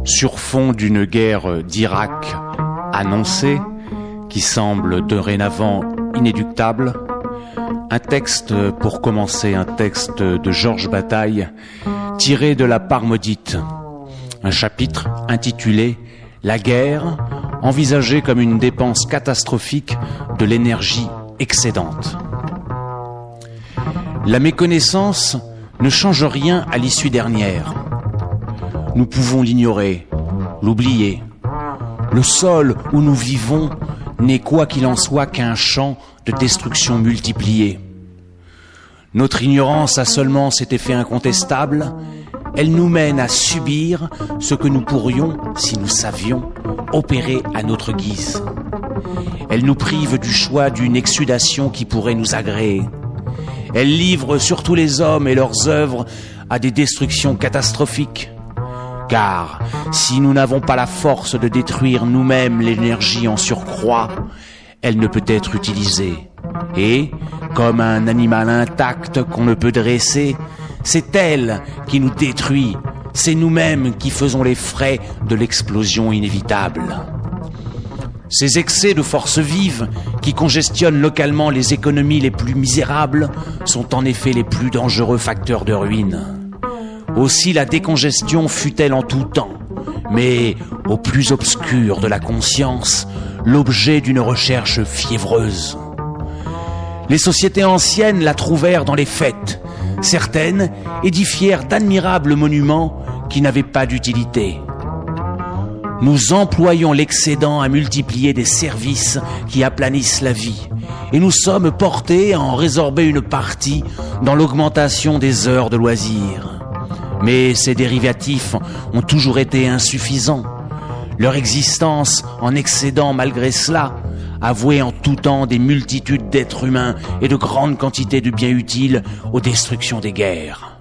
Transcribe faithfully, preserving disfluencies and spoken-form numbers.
Sur fond d'une guerre d'Irak annoncée, qui semble dorénavant inéluctable, un texte pour commencer, un texte de Georges Bataille, tiré de La part maudite, un chapitre intitulé « La guerre, envisagée comme une dépense catastrophique de l'énergie excédente ». La méconnaissance ne change rien à l'issue dernière. Nous pouvons l'ignorer, l'oublier. Le sol où nous vivons n'est quoi qu'il en soit qu'un champ de destruction multiplié. Notre ignorance a seulement cet effet incontestable. Elle nous mène à subir ce que nous pourrions, si nous savions, opérer à notre guise. Elle nous prive du choix d'une exsudation qui pourrait nous agréer. Elle livre surtout les hommes et leurs œuvres à des destructions catastrophiques. Car si nous n'avons pas la force de détruire nous-mêmes l'énergie en surcroît, elle ne peut être utilisée. Et, comme un animal intact qu'on ne peut dresser, c'est elle qui nous détruit. C'est nous-mêmes qui faisons les frais de l'explosion inévitable. Ces excès de force vive qui congestionnent localement les économies les plus misérables sont en effet les plus dangereux facteurs de ruine. Aussi la décongestion fut-elle en tout temps, mais au plus obscur de la conscience, l'objet d'une recherche fiévreuse. Les sociétés anciennes la trouvèrent dans les fêtes. Certaines édifièrent d'admirables monuments qui n'avaient pas d'utilité. Nous employons l'excédent à multiplier des services qui aplanissent la vie, et nous sommes portés à en résorber une partie dans l'augmentation des heures de loisirs. Mais ces dérivatifs ont toujours été insuffisants. Leur existence en excédant malgré cela a voué en tout temps des multitudes d'êtres humains et de grandes quantités de biens utiles aux destructions des guerres.